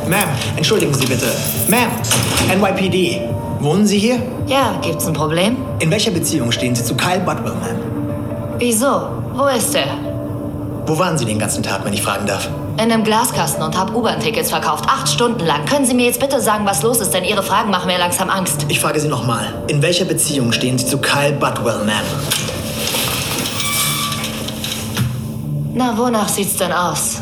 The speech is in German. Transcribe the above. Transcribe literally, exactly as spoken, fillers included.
Ma'am, entschuldigen Sie bitte. Ma'am, N Y P D. Wohnen Sie hier? Ja, gibt's ein Problem? In welcher Beziehung stehen Sie zu Kyle Budwell, Ma'am? Wieso? Wo ist er? Wo waren Sie den ganzen Tag, wenn ich fragen darf? In einem Glaskasten und hab U-Bahn-Tickets verkauft. Acht Stunden lang. Können Sie mir jetzt bitte sagen, was los ist? Denn Ihre Fragen machen mir langsam Angst. Ich frage Sie nochmal. In welcher Beziehung stehen Sie zu Kyle Budwell, Ma'am? Na, wonach sieht's denn aus?